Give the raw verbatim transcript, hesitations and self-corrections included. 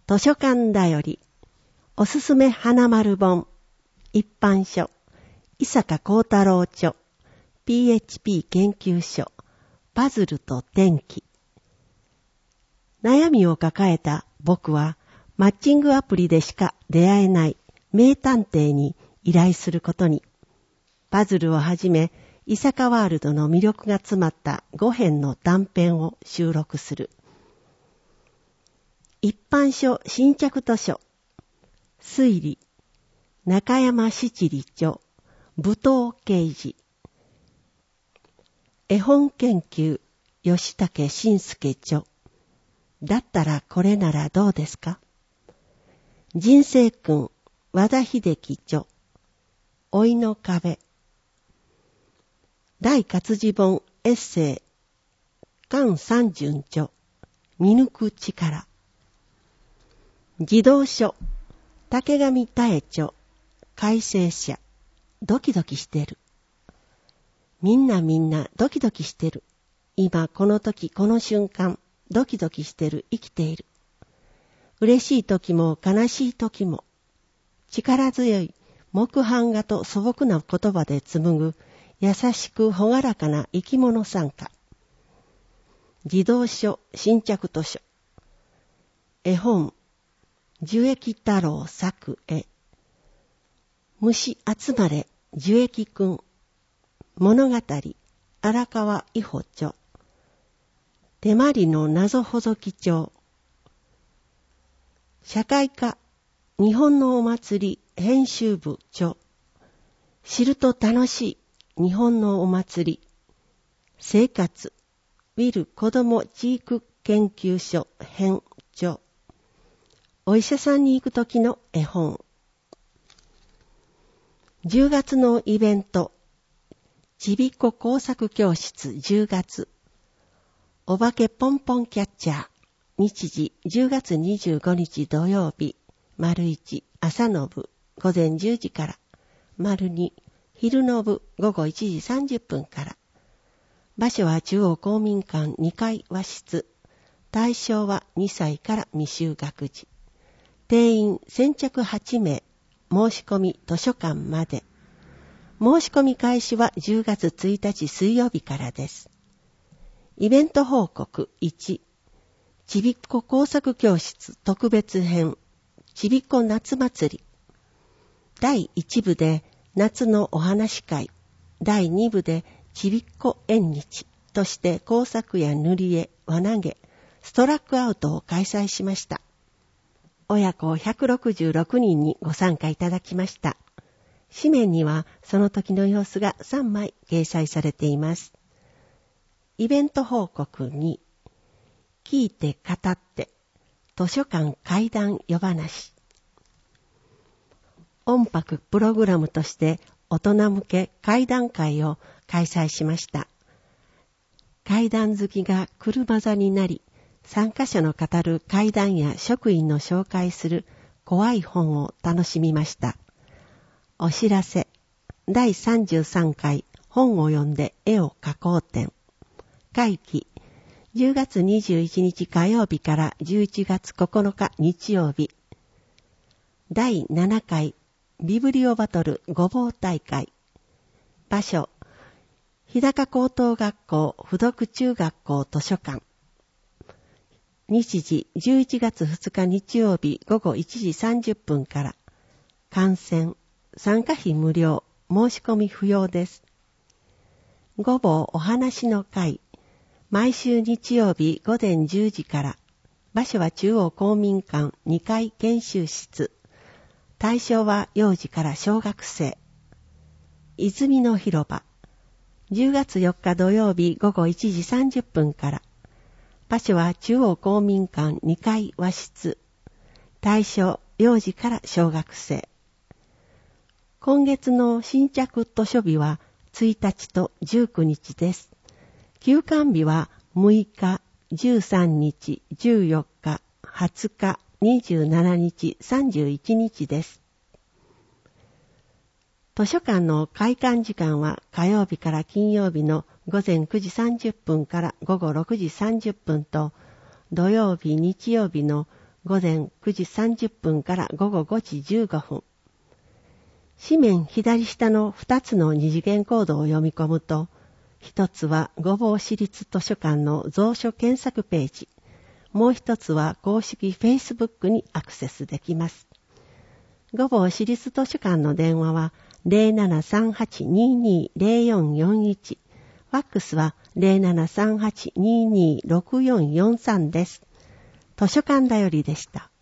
図書館だよりおすすめ花丸本一般書伊坂幸太郎著 ピーエイチピー 研究所パズルと天気。悩みを抱えた僕はマッチングアプリでしか出会えない名探偵に依頼することに、パズルをはじめ伊坂ワールドの魅力が詰まったご編の短編を収録する。一般書新着図書推理中山七里著武藤啓二。絵本研究吉武慎介著だったらこれならどうですか。人生訓和田秀樹著老いの壁。大活字本エッセイ菅三淳著見抜く力。児童書竹上多恵著改正者ドキドキしてる。みんなみんなドキドキしてる。今この時この瞬間ドキドキしてる。生きている。嬉しい時も悲しい時も力強い木版画と素朴な言葉で紡ぐ優しく朗らかな生き物参加。児童書新着図書絵本樹液太郎作絵虫集まれ樹液くん物語荒川伊穂著手まりの謎ほぞき帳。社会科日本のお祭り編集部著知ると楽しい日本のお祭り生活ウィル子ども知育研究所編著お医者さんに行くときの絵本。じゅうがつのイベントちびっこ工作教室じゅうがつお化けポンポンキャッチャー日時じゅうがつにじゅうごにち土曜日丸いち朝の部午前じゅうじから丸に昼の部午後いちじさんじゅっぷんから。場所は中央公民館にかい和室。対象はにさいから未就学児。定員先着はちめい。申し込み図書館まで。申し込み開始はじゅうがつついたち水曜日からです。イベント報告いち。ちびっこ工作教室特別編ちびっこ夏祭り。だいいち部で夏のお話会。だいに部でちびっこ縁日として工作や塗り絵、輪投げ、ストラックアウトを開催しました。親子ひゃくろくじゅうろくにんにご参加いただきました。紙面にはその時の様子がさんまい掲載されています。イベント報告に、聞いて語って図書館怪談夜話。音楽プログラムとして大人向け怪談会を開催しました。怪談好きが車座になり、参加者の語る怪談や職員の紹介する怖い本を楽しみました。お知らせ、だいさんじゅうさんかい本を読んで絵を描こう展。会期、じゅうがつにじゅういちにち火曜日からじゅういちがつここのか日曜日。だいななかいビブリオバトルごぼう大会。場所、日高高等学校附属中学校図書館。日時じゅういちがつふつか日曜日午後いちじさんじゅっぷんから。観戦、参加費無料、申し込み不要です。ごぼうお話の会。毎週日曜日午前じゅうじから。場所は中央公民館にかい研修室。対象は幼児から小学生。泉の広場。じゅうがつよっか土曜日午後いちじさんじゅっぷんから。場所は中央公民館にかい和室。対象、幼児から小学生。今月の新着図書日はついたちとじゅうくにちです。休館日はむいか、じゅうさんにち、じゅうよっか、はつか、にじゅうしちにち、さんじゅういちにちです。図書館の開館時間は火曜日から金曜日のごぜんくじさんじゅっぷんからごごろくじさんじゅっぷんと、土曜日、日曜日の午前くじさんじゅっぷんから午後ごじじゅうごふん。紙面左下のふたつの二次元コードを読み込むと、一つは御坊市立図書館の蔵書検索ページ、もう一つは公式 Facebook にアクセスできます。御坊市立図書館の電話は ゼロななさんはちにーにーゼロよんよんいち、ファックスは ゼロななさんはちにーにーろくよんよんさんです。図書館だよりでした。